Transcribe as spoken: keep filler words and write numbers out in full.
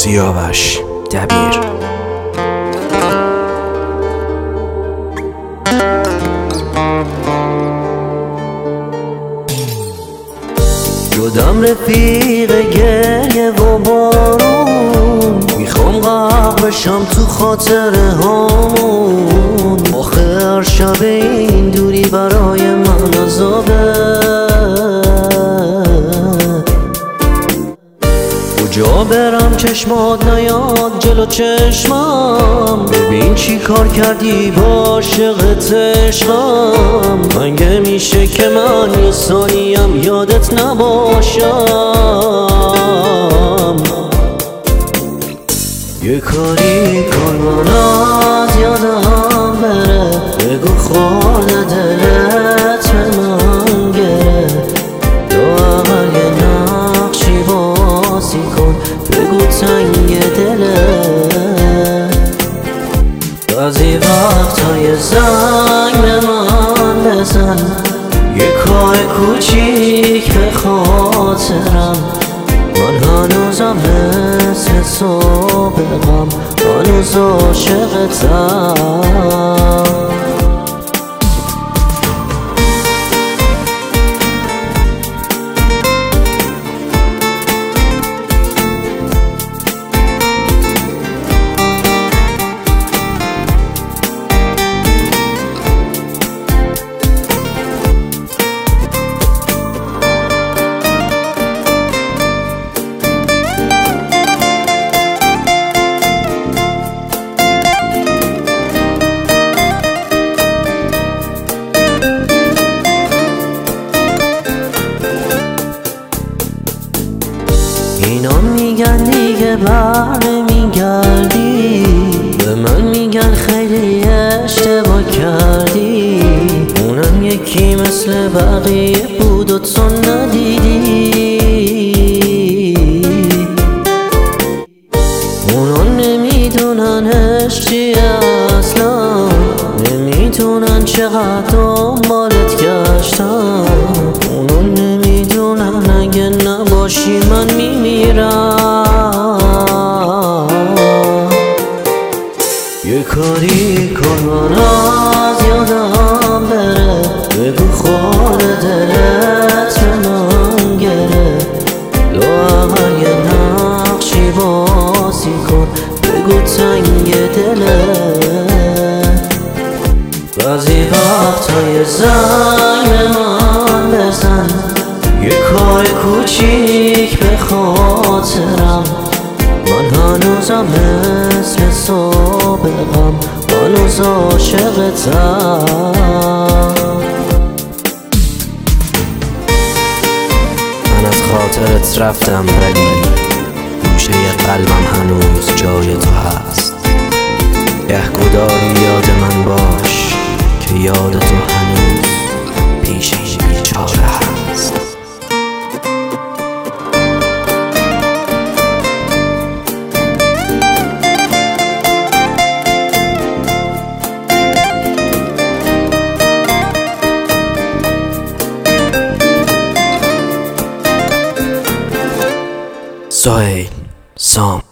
سیاوش دبیر. شدم رفیق گریه و بارون، میخوام غرق بشم تو خاطره هامون. آخر شب این دوری برای من عذابه، کجا برم چشمات نیاد جلو چشمم. ببین چی کار کردی با عاشقت عشقم. مگه میشه که من یه ثانیم یادت نباشم؟ یه کاری کن من از یادم بره، بگو خورده دلت به من گره. لااقل یه نقشی بازی کن، بگو تنگ دله. بعضی وقتا یه زنگ به من بزن، یه کار کوچیک به خاطرم. من هنوزم مثل سابقم، هنوز عاشقتم. اینا میگن دیگه بر نمیگردی، به من میگن خیلی اشتباه کردی. اونم یکی مثل بقیه بود و تو ندیدی. اونا نمیدونن عشق چیه اصلا، نمیدونن چقدر دنبالت گشتم. اونا نمیدونن اگه نباشی من میمیرم. یه کاری کن من از یادم بره، بگو خورده دلت به من گره. لااقل یه نقشی بازی کن، بگو تنگ دله. بعضی وقتا یه زنگ به من بزن، یه کار کوچیک به خاطرم. من هنوزم مثل سابقم، هنوز عاشقتم. من از خاطرت رفتم ولی گوشه قلبم هنوز جای تو هست. گهگداری یاد من باش که یاد تو هنوز پیش این بیچاره هست. سهیل سام